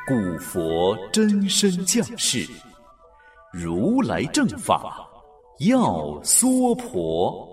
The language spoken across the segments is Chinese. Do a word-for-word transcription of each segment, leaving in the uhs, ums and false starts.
古佛真身降世，如来正法要娑婆。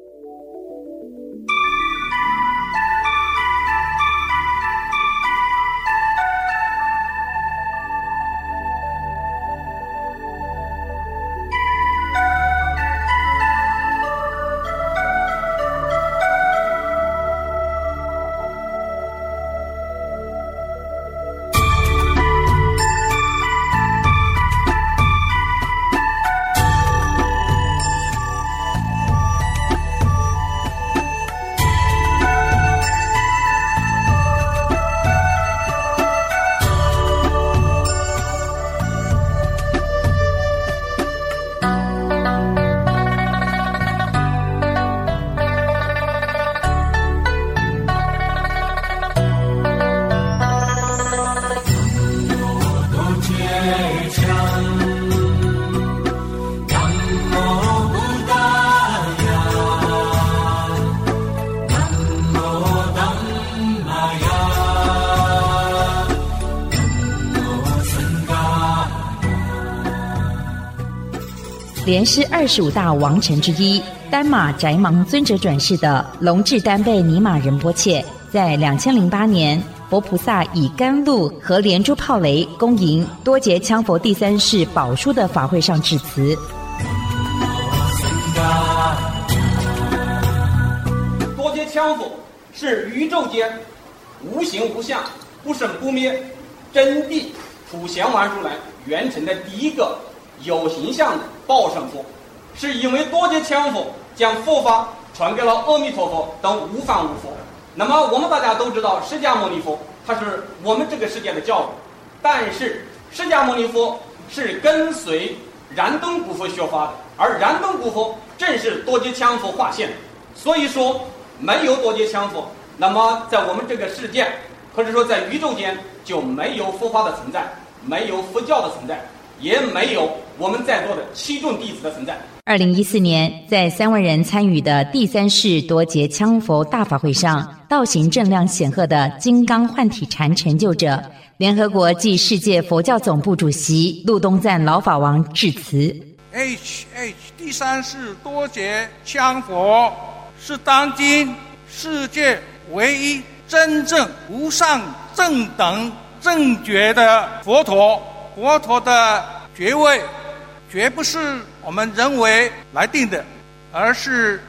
莲师二十五大王臣之一，丹马宅芒尊者转世的龙智丹贝尼玛仁波切，在两千零八年，佛菩萨以甘露和连珠炮雷恭迎多杰羌佛第三世宝书的法会上致辞。 多杰羌佛是宇宙间无形无相、不生不灭、真谛普贤王如来圆成的第一个有形象的报身佛，是因为多杰羌佛将佛法传给了阿弥陀佛等无方无佛。那么我们大家都知道，释迦牟尼佛他是我们这个世界的教主，但是释迦牟尼佛是跟随燃灯古佛学法的，而燃灯古佛正是多杰羌佛化现，所以说没有多杰羌佛，那么在我们这个世界或者说在宇宙间就没有佛法的存在，没有佛教的存在，也没有我们在座的七众弟子的存在。 二零一四年，在三万人参与的第三世多杰羌佛大法会上，道行正量显赫的金刚幻体禅成就者、联合国暨世界佛教总部主席陆东赞老法王致辞。 H H 第三世多杰羌佛是当今世界唯一真正无上正等正觉的佛陀。佛陀的觉位绝不是我们人为来定的，而是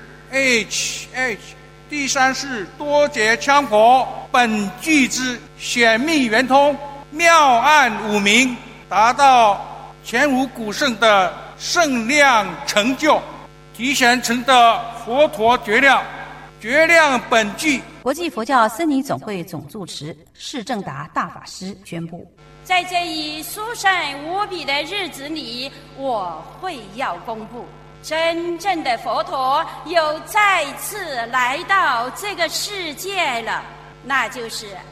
H H 第三世多杰羌佛本具之显密圆通、妙暗五明，达到前无古圣的圣量成就，提显成的佛陀觉量，觉量本具。 国际佛教僧尼总会总住持释正达大法师宣布， 在这一殊胜无比的日子里，我会要公布真正的佛陀又再次来到这个世界了，那就是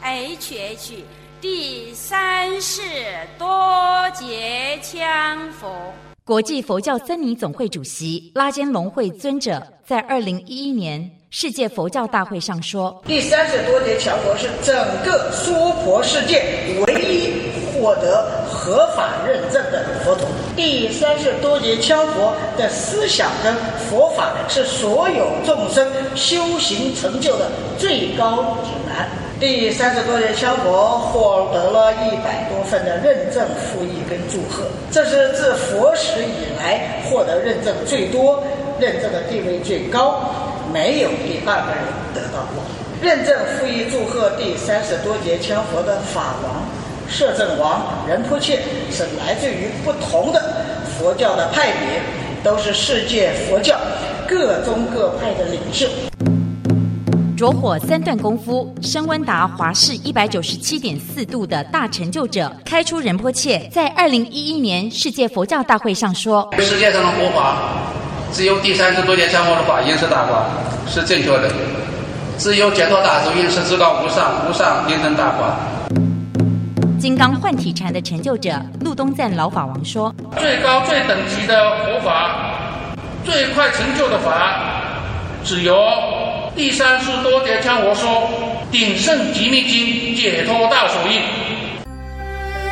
H H 第三世多杰羌佛。 国际佛教僧尼总会主席拉坚龙会尊者在二零一一年世界佛教大会上说， 第三世多杰羌佛是整个娑婆世界唯一获得合法认证的佛陀。第三世多杰羌佛的思想跟佛法是所有众生修行成就的最高指南。第三世多杰羌佛获得了一百多份的认证附议跟祝贺，这是自佛史以来获得认证最多、认证的地位最高，没有第二个人得到过。认证附议祝贺第三世多杰羌佛的法王摄政王仁波切是来自于不同的佛教的派别，都是世界佛教各宗各派的领袖。 着火三段功夫，升温达华氏一百九十七点四度的大成就者开出仁波切在二零一一年世界佛教大会上说， 世界上的佛法只有第三世多杰羌佛的法因是大法，是正确的，只有解脱大足因是至高无上，无上因成大法。 金刚幻体禅的成就者陆东赞老法王说， 最高最等级的佛法，最快成就的法，只有第三世多杰羌佛说鼎盛极密经解脱大手印。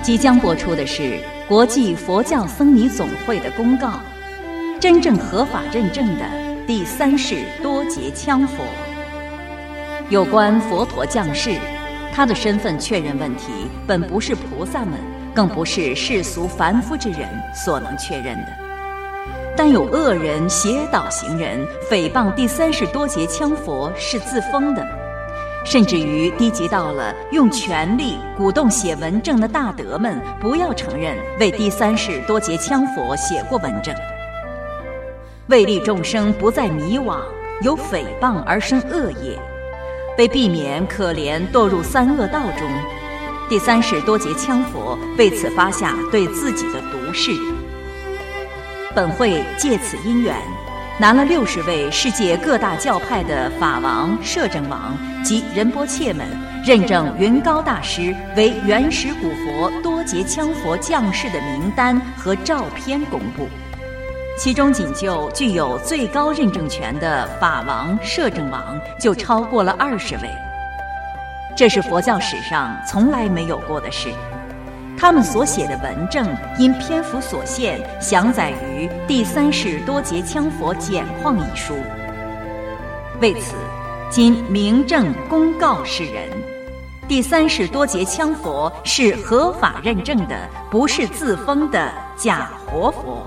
即将播出的是国际佛教僧尼总会的公告，真正合法认证的第三世多杰羌佛。有关佛陀降世，他的身份确认问题本不是菩萨们，更不是世俗凡夫之人所能确认的。但有恶人邪导行人诽谤第三世多杰羌佛是自封的，甚至于低级到了用权力鼓动写文证的大德们不要承认为第三世多杰羌佛写过文证。为利众生不再迷惘，由诽谤而生恶业，为避免可怜堕入三恶道中，第三世多杰羌佛为此发下对自己的毒誓。本会借此因缘，拿了六十位世界各大教派的法王、摄政王及仁波切们认证云高大师为原始古佛多杰羌佛降世的名单和照片公布。其中仅就具有最高认证权的法王、摄政王就超过了二十位，这是佛教史上从来没有过的事。他们所写的文证因篇幅所限，详载于《第三世多杰羌佛简况》一书。为此，今明正公告世人，第三世多杰羌佛是合法认证的，不是自封的假活佛。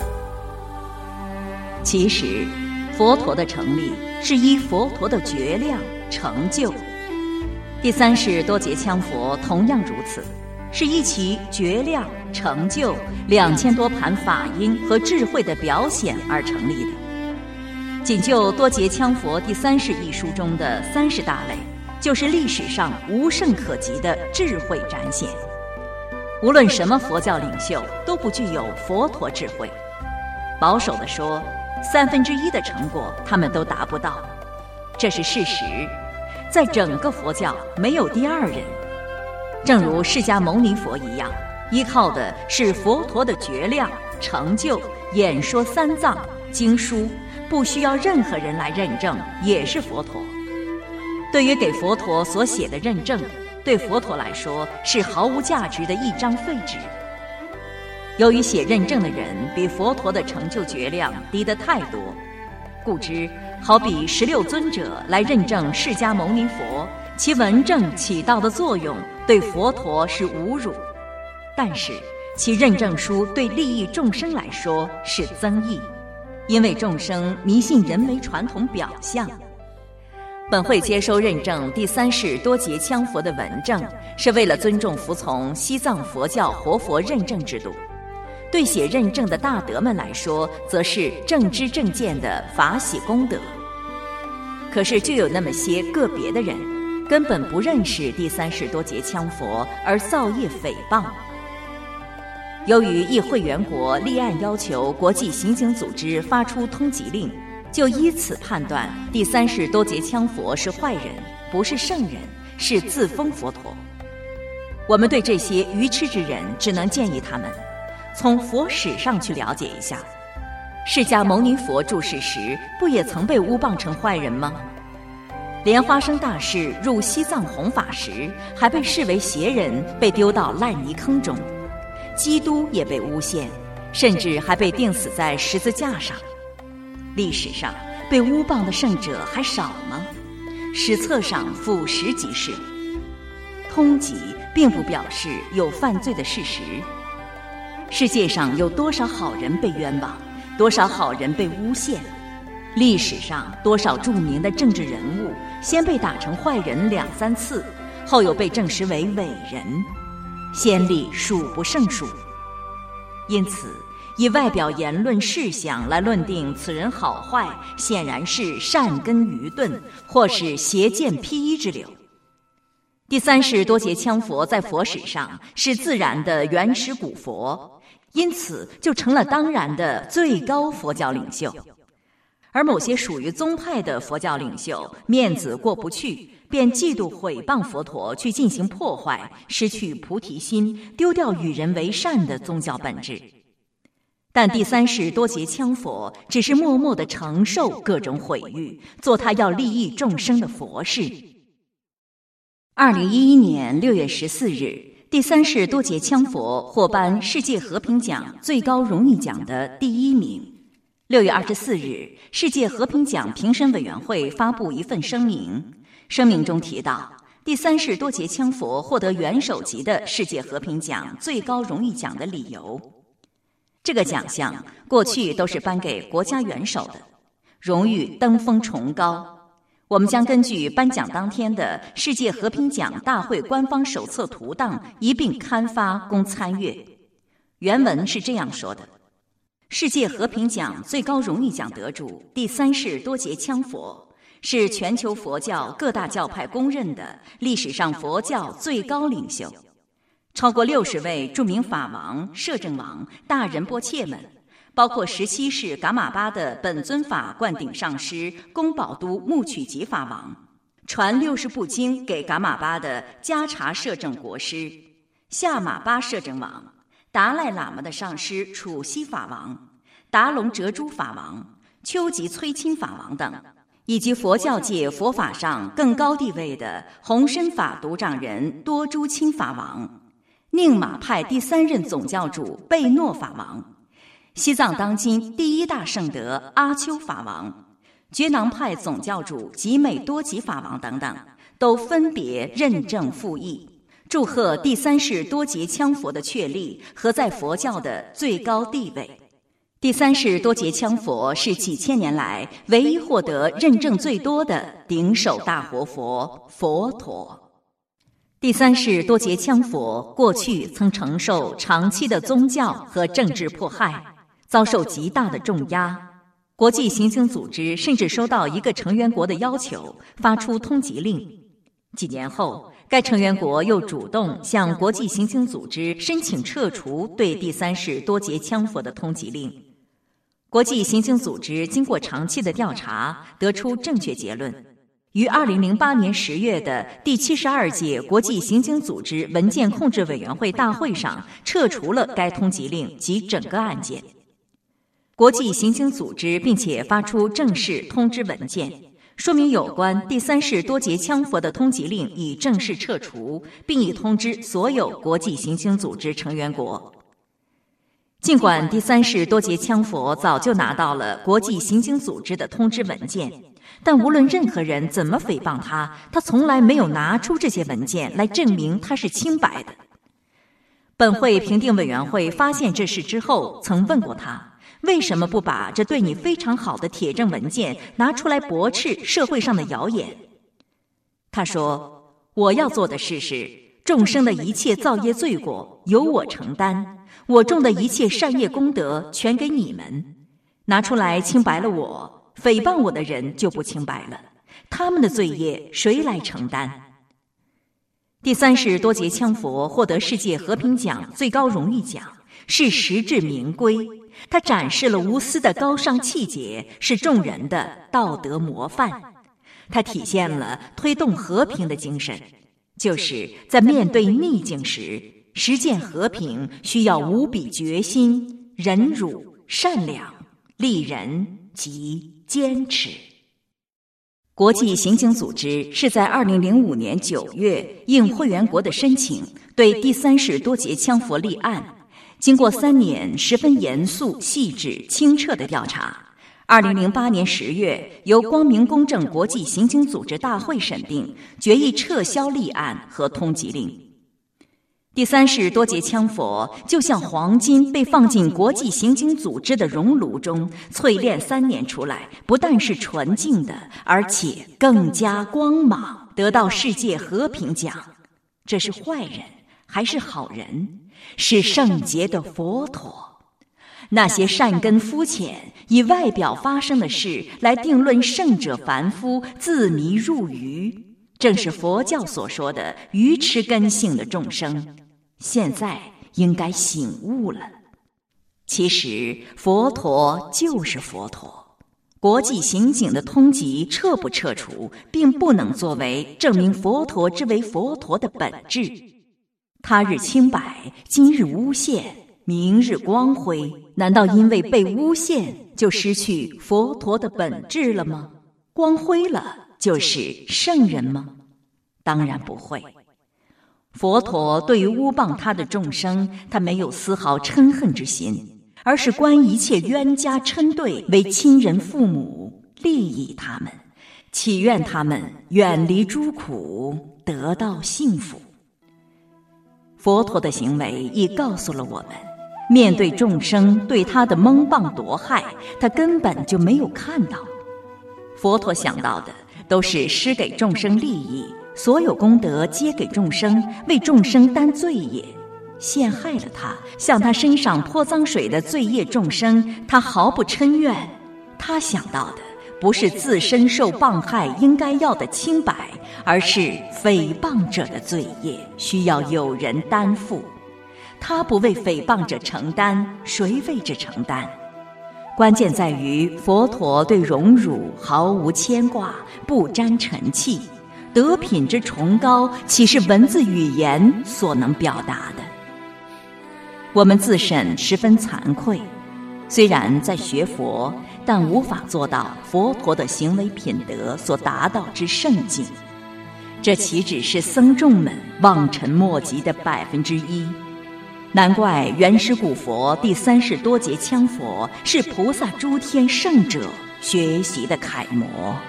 其实，佛陀的成立是依佛陀的觉量成就，第三世多杰羌佛同样如此。是依其觉量成就两千多盘法音和智慧的表显而成立的。仅就多杰羌佛第三世一书中的三十大类，就是历史上无甚可及的智慧展现。无论什么佛教领袖都不具有佛陀智慧，保守地说，三分之一的成果他们都达不到，这是事实。在整个佛教没有第二人。正如释迦牟尼佛一样，依靠的是佛陀的觉量成就，演说三藏经书，不需要任何人来认证，也是佛陀。对于给佛陀所写的认证，对佛陀来说是毫无价值的一张废纸。由于写认证的人比佛陀的成就觉量低得太多，故知好比十六尊者来认证释迦牟尼佛，其文证起到的作用对佛陀是侮辱，但是其认证书对利益众生来说是增益，因为众生迷信人为传统表象。本会接收认证第三世多杰羌佛的文证，是为了尊重服从西藏佛教活佛认证制度。对写认证的大德们来说，则是正知正见的法喜功德。可是就有那么些个别的人，根本不认识第三世多杰羌佛而造业诽谤。由于一会员国立案要求国际刑警组织发出通缉令，就依此判断第三世多杰羌佛是坏人，不是圣人，是自封佛陀。我们对这些愚痴之人，只能建议他们从佛史上去了解一下，释迦牟尼佛住世时，不也曾被诬谤成坏人吗？莲花生大士入西藏弘法时，还被视为邪人，被丢到烂泥坑中。基督也被诬陷，甚至还被钉死在十字架上。历史上被诬谤的圣者还少吗？史册上俯拾即是。通缉并不表示有犯罪的事实。世界上有多少好人被冤枉，多少好人被诬陷？历史上多少著名的政治人物，先被打成坏人两三次，后又被证实为伟人，先例数不胜数。因此，以外表言论事项来论定此人好坏，显然是善根愚钝，或是邪见披衣之流。第三世多杰羌佛在佛史上是自然的原始古佛，因此就成了当然的最高佛教领袖。而某些属于宗派的佛教领袖面子过不去，便嫉妒毁谤佛陀，去进行破坏，失去菩提心，丢掉与人为善的宗教本质。但第三世多杰羌佛只是默默地承受各种毁誉，做他要利益众生的佛事。二零一一年六月十四日， 第三世多杰羌佛获颁世界和平奖最高荣誉奖的第一名。六月二十四日，世界和平奖评审委员会发布一份声明，声明中提到，第三世多杰羌佛获得元首级的世界和平奖最高荣誉奖的理由。这个奖项过去都是颁给国家元首的，荣誉登峰崇高。我们将根据颁奖当天的世界和平奖大会官方手册图档一并刊发供参阅。原文是这样说的：世界和平奖最高荣誉奖得主第三世多杰羌佛是全球佛教各大教派公认的历史上佛教最高领袖，超过六十位著名法王、摄政王、大仁波切们，包括十七世噶玛巴的本尊法灌顶上师宫保都木曲吉法王，传六十部经给噶玛巴的迦查摄政国师、夏玛巴摄政王、达赖喇嘛的上师楚西法王、达隆哲珠法王、丘吉崔钦法王等，以及佛教界佛法上更高地位的弘深法独掌人多珠钦法王、宁玛派第三任总教主贝诺法王、西藏当今第一大圣德阿丘法王、觉囊派总教主吉美多吉法王等等，都分别认证附议，祝贺第三世多杰羌佛的确立和在佛教的最高地位。第三世多杰羌佛是几千年来唯一获得认证最多的顶首大活佛佛陀。第三世多杰羌佛过去曾承受长期的宗教和政治迫害，遭受极大的重压。国际刑警组织甚至收到一个成员国的要求，发出通缉令。几年后，该成员国又主动向国际刑警组织申请撤除对第三世多杰羌佛的通缉令。国际刑警组织经过长期的调查，得出正确结论，于二零零八年十月的第七十二届国际刑警组织文件控制委员会大会上撤除了该通缉令及整个案件。国际刑警组织并且发出正式通知文件，说明有关第三世多杰羌佛的通缉令已正式撤除，并已通知所有国际刑警组织成员国。尽管第三世多杰羌佛早就拿到了国际刑警组织的通知文件，但无论任何人怎么诽谤他，他从来没有拿出这些文件来证明他是清白的。本会评定委员会发现这事之后，曾问过他，为什么不把这对你非常好的铁证文件拿出来驳斥社会上的谣言？他说，我要做的事是，众生的一切造业罪过由我承担，我种的一切善业功德全给你们，拿出来清白了我，诽谤我的人就不清白了，他们的罪业谁来承担？第三世多杰羌佛获得世界和平奖最高荣誉奖，是实至名归。他展示了无私的高尚气节，是众人的道德模范。他体现了推动和平的精神，就是在面对逆境时，实践和平需要无比决心、忍辱、善良、利人及坚持。国际刑警组织是在二零零五年九月应会员国的申请，对第三世多杰羌佛立案。经过三年十分严肃、细致、清澈的调查，二零零八年十月由光明公正国际刑警组织大会审定，决议撤销立案和通缉令。第三世多杰羌佛就像黄金被放进国际刑警组织的熔炉中淬炼三年出来，不但是纯净的，而且更加光芒，得到世界和平奖。这是坏人还是好人？是圣洁的佛陀。那些善根肤浅，以外表发生的事来定论圣者凡夫自迷入愚，正是佛教所说的愚痴根性的众生，现在应该醒悟了。其实佛陀就是佛陀，国际刑警的通缉撤不撤除，并不能作为证明佛陀之为佛陀的本质。他日清白，今日诬陷，明日光辉，难道因为被诬陷就失去佛陀的本质了吗？光辉了就是圣人吗？当然不会。 佛陀对于诬谤他的众生，他没有丝毫嗔恨之心，而是观一切冤家嗔对为亲人父母，利益他们，祈愿他们远离诸苦，得到幸福。佛陀的行为已告诉了我们，面对众生对他的蒙谤夺害，他根本就没有看到。佛陀想到的都是施给众生利益，所有功德皆给众生，为众生担罪业。陷害了他，向他身上泼脏水的罪业众生，他毫不嗔怨。他想到的不是自身受谤害应该要的清白，而是诽谤者的罪业需要有人担负。他不为诽谤者承担，谁为之承担？关键在于佛陀对荣辱毫无牵挂，不沾尘气，德品之崇高，岂是文字语言所能表达的？我们自审十分惭愧，虽然在学佛，但无法做到佛陀的行为品德所达到之圣境。这岂只是僧众们望尘莫及的百分之一？难怪原始古佛第三世多杰羌佛是菩萨诸天圣者学习的楷模。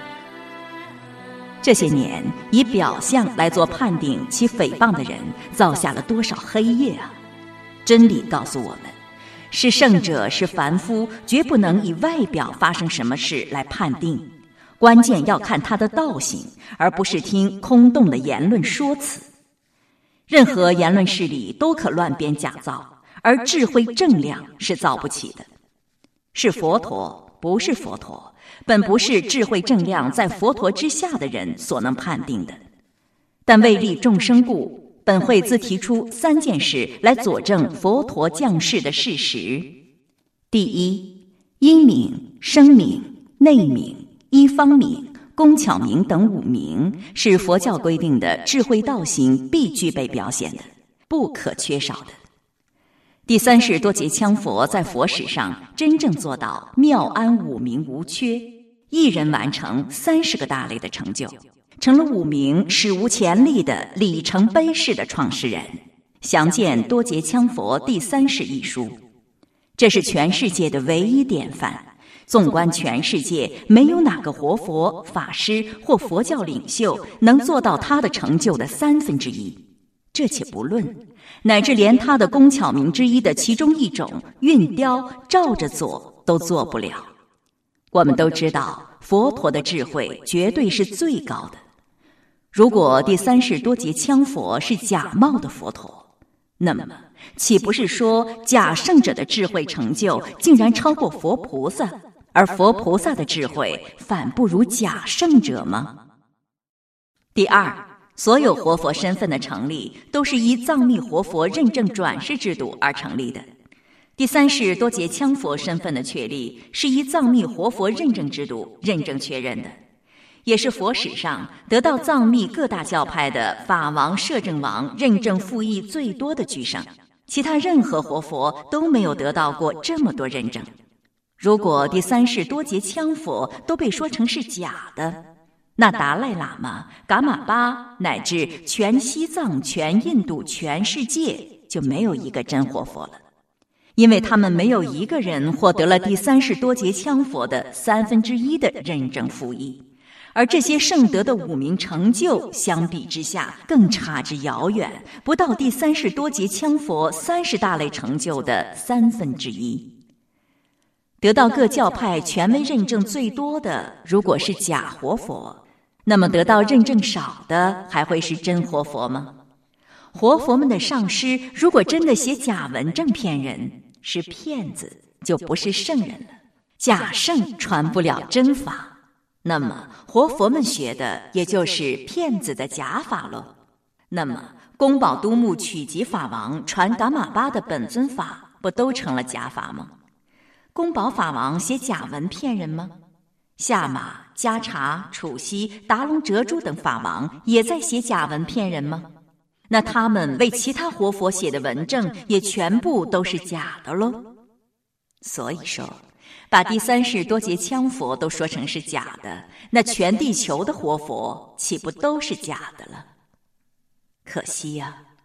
这些年以表象来做判定其诽谤的人造下了多少黑业啊！真理告诉我们，是圣者是凡夫，绝不能以外表发生什么事来判定，关键要看他的道行，而不是听空洞的言论说辞。任何言论事理都可乱编假造，而智慧正量是造不起的。是佛陀，不是佛陀，本不是智慧正量在佛陀之下的人所能判定的。但为利众生故，本会自提出三件事来佐证佛陀降世的事实。第一，因明、声明、内明、一方明、工巧明等五明，是佛教规定的智慧道行必具备表现的，不可缺少的。第三世多杰羌佛在佛史上真正做到妙安五明无缺，一人完成三十个大类的成就，成了五明史无前例的里程碑式的创始人。详见《多杰羌佛第三世》一书，这是全世界的唯一典范。纵观全世界，没有哪个活佛、法师或佛教领袖能做到他的成就的三分之一。这且不论，乃至连他的工巧明之一的其中一种运雕照着做都做不了。我们都知道，佛陀的智慧绝对是最高的。如果第三世多杰羌佛是假冒的佛陀，那么岂不是说假圣者的智慧成就竟然超过佛菩萨？而佛菩萨的智慧反不如假圣者吗？第二，所有活佛身份的成立都是依藏密活佛认证转世制度而成立的。第三世多杰羌佛身份的确立是依藏密活佛认证制度认证确认的，也是佛史上得到藏密各大教派的法王、摄政王认证附议最多的居圣，其他任何活佛都没有得到过这么多认证。如果第三世多杰羌佛都被说成是假的，那达赖喇嘛、噶玛巴乃至全西藏、全印度、全世界就没有一个真活佛了，因为他们没有一个人获得了第三世多杰羌佛的三分之一的认证附议，而这些圣德的五明成就相比之下更差之遥远，不到第三世多杰羌佛三十大类成就的三分之一。得到各教派权威认证最多的，如果是假活佛，那么得到认证少的还会是真活佛吗？活佛们的上师如果真的写假文证骗人，是骗子，就不是圣人了。假圣传不了真法，那么活佛们学的也就是骗子的假法了。那么宫保都木取集法王传噶玛巴的本尊法，不都成了假法吗？宫保法王写假文骗人吗？夏玛、迦查、楚西、达隆哲珠等法王也在写假文骗人吗？那他们为其他活佛写的文证也全部都是假的喽。所以说，把第三世多杰羌佛都说成是假的，那全地球的活佛岂不都是假的了？可惜呀、啊，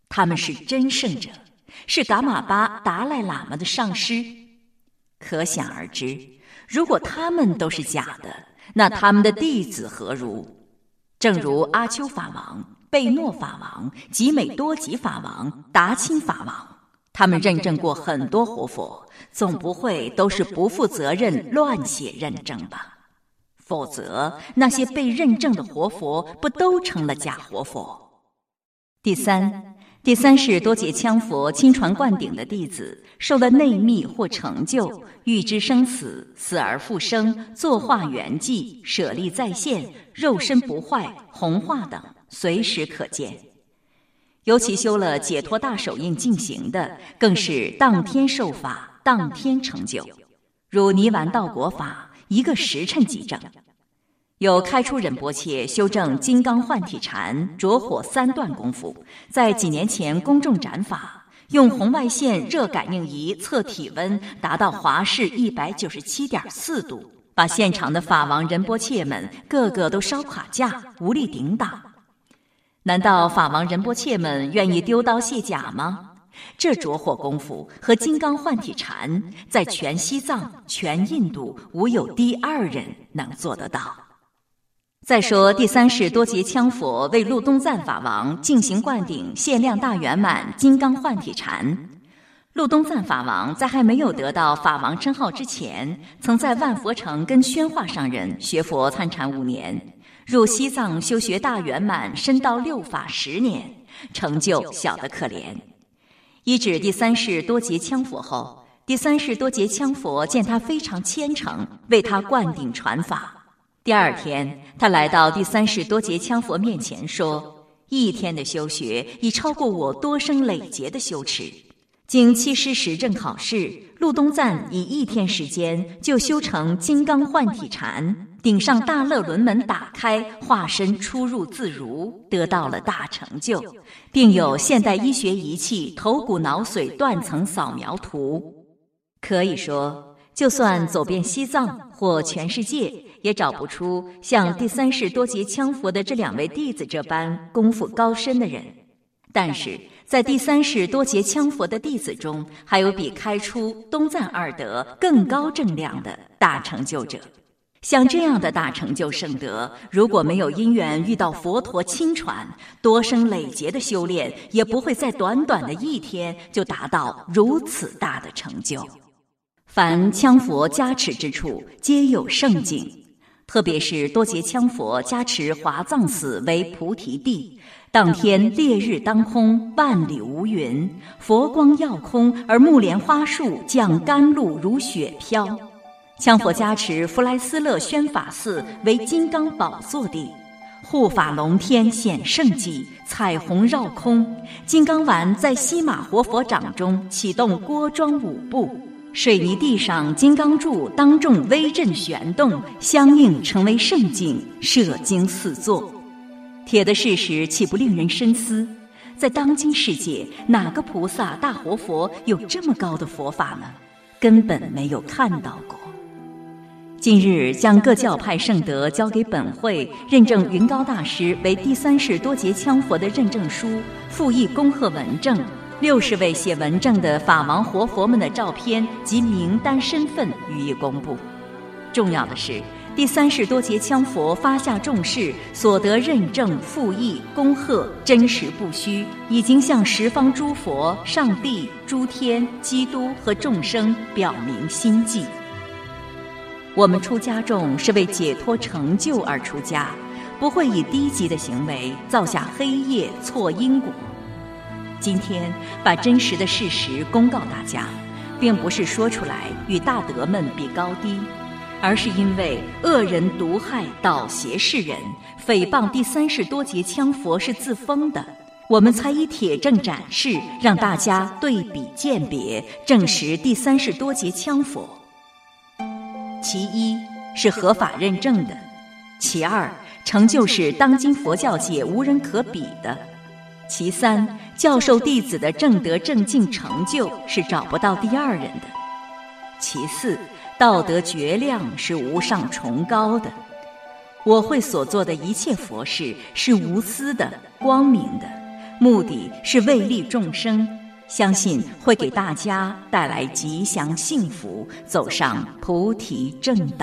他们是真圣者，是噶玛巴达赖喇嘛的上师。可想而知，如果他们都是假的，那他们的弟子何如？正如阿丘法王、贝诺法王、吉美多吉法王、达钦法王，他们认证过很多活佛，总不会都是不负责任乱写认证吧？否则那些被认证的活佛不都成了假活佛？第三，第三世多杰羌佛亲传灌顶的弟子受了内密或成就，预知生死，死而复生，作化圆寂，舍利再现，肉身不坏，红化等随时可见。尤其修了解脱大手印进行的，更是当天受法，当天成就，如泥丸道果法，一个时辰即证。有开出忍波切修正金刚幻体禅着火三段功夫，在几年前公众展法，用红外线热感应仪测体温，达到华氏一百九十七点四度，把现场的法王仁波切们个个都烧垮架，无力顶挡。难道法王仁波切们愿意丢刀卸甲吗？这着火功夫和金刚幻体禅，在全西藏、全印度无有第二人能做得到。再说第三世多杰羌佛为禄东赞法王进行灌顶限量大圆满金刚幻体禅。禄东赞法王在还没有得到法王称号之前，曾在万佛城跟宣化上人学佛参禅五年，入西藏修学大圆满深到六法十年，成就小得可怜。依止第三世多杰羌佛后，第三世多杰羌佛见他非常虔诚，为他灌顶传法。第二天，他来到第三世多杰羌佛面前说，一天的修学已超过我多生累劫的修持。经七师实证考试，禄东赞以一天时间就修成金刚幻体禅，顶上大乐轮门打开，化身出入自如，得到了大成就，并有现代医学仪器头骨脑髓断层扫描图。可以说，就算走遍西藏或全世界，也找不出像第三世多杰羌佛的这两位弟子这般功夫高深的人。但是在第三世多杰羌佛的弟子中，还有比开出东赞二德更高正量的大成就者。像这样的大成就圣德，如果没有因缘遇到佛陀亲传，多生累劫的修炼，也不会在短短的一天就达到如此大的成就。凡羌佛加持之处，皆有圣境。特别是多杰羌佛加持华藏寺为菩提地，当天烈日当空，万里无云，佛光耀空，而木莲花树降甘露如雪飘。羌佛加持弗莱斯勒宣法寺为金刚宝座地，护法龙天显圣迹，彩虹绕空，金刚丸在西马活佛掌中启动锅庄五步，水泥地上金刚柱当众微震旋动，相应成为圣境，摄经四座。铁的事实岂不令人深思？在当今世界，哪个菩萨大活佛有这么高的佛法呢？根本没有看到过。近日将各教派圣德交给本会认证云高大师为第三世多杰羌佛的认证书，附译恭贺文证，六十位写文证的法王活佛们的照片及名单身份予以公布。重要的是，第三世多杰羌佛发下重誓，所得认证、附译、恭贺真实不虚，已经向十方诸佛、上帝、诸天、基督和众生表明心迹。我们出家众是为解脱成就而出家，不会以低级的行为造下黑业错因果。今天把真实的事实公告大家，并不是说出来与大德们比高低，而是因为恶人毒害倒邪世人，诽谤第三世多杰羌佛是自封的，我们才以铁证展示，让大家对比鉴别，证实第三世多杰羌佛。其一是合法认证的，其二成就是当今佛教界无人可比的，其三教授弟子的正德正境成就是找不到第二人的，其四道德绝量是无上崇高的。我会所做的一切佛事是无私的、光明的， 目的是为利众生，相信会给大家带来吉祥幸福，走上菩提正道。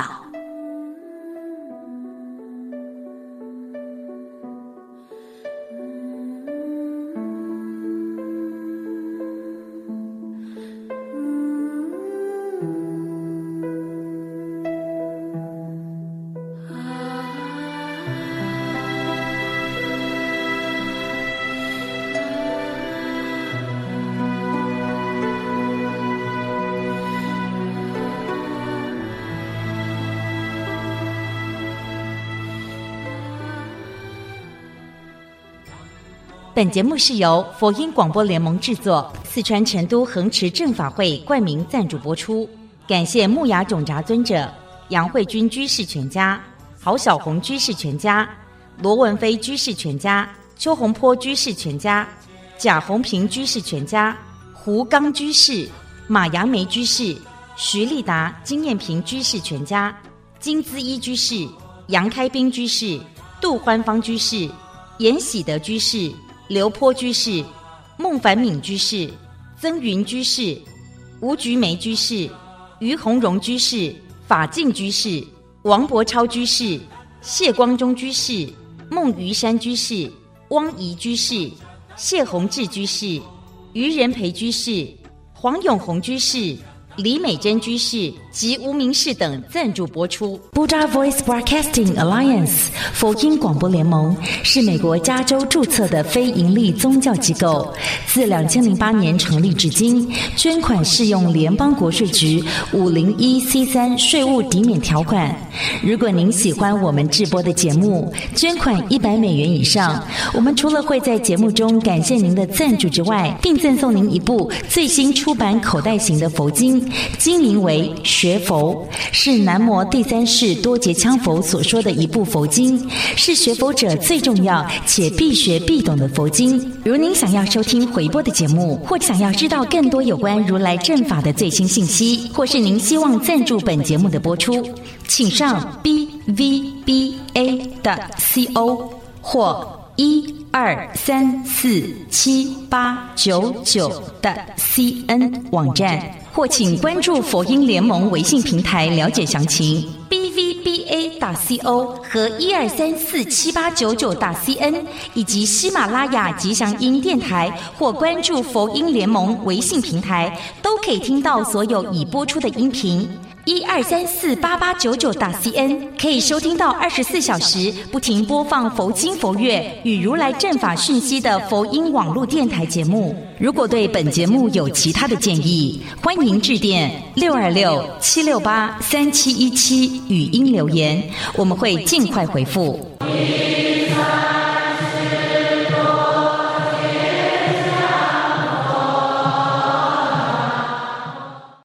本节目是由佛音广播联盟制作，四川成都恒持正法会冠名赞助播出。感谢木雅种扎尊者、杨慧君居士全家、郝小红居士全家、罗文飞居士全家、邱洪波居士全家、贾红平居士全家、胡刚居士、马杨梅居士、徐立达、金燕平居士全家、金姿一居士、杨开斌居士、杜欢芳居士、严喜德居士、刘坡居士、孟凡敏居士、曾云居士、吴菊梅居士、于洪荣居士、法静居士、王伯超居士、谢光中居士、孟余山居士、汪怡居士、谢宏志居士、于仁培居士、黄永红居士、李美珍居士及吴明士等赞助播出。Buddha Voice Broadcasting Alliance 佛音广播联盟是美国加州注册的非营利宗教机构，自两千零八年成立至今，捐款适用联邦国税局五零一 C 三税务抵免条款。如果您喜欢我们制播的节目，捐款一百美元以上，我们除了会在节目中感谢您的赞助之外，并赠送您一部最新出版口袋型的佛经，经名为《学佛》，是南摩第三世多杰羌佛所说的一部佛经，是学佛者最重要且必学必懂的佛经。如您想要收听回播的节目，或想要知道更多有关如来正法的最新信息，或是您希望赞助本节目的播出，请上 b v b a 点 c o 或一二三四七八九九的 C N 网站，或请关注佛音联盟微信平台了解详情。b v b a 点 c o 和一二三四七八九九的 C N 以及喜马拉雅吉祥音电台，或关注佛音联盟微信平台，都可以听到所有已播出的音频。一二三四八八九九大 C N 可以收听到二十四小时不停播放佛经佛乐与如来正法讯息的佛音网络电台节目。如果对本节目有其他的建议，欢迎致电六二六七六八三七一七语音留言，我们会尽快回复。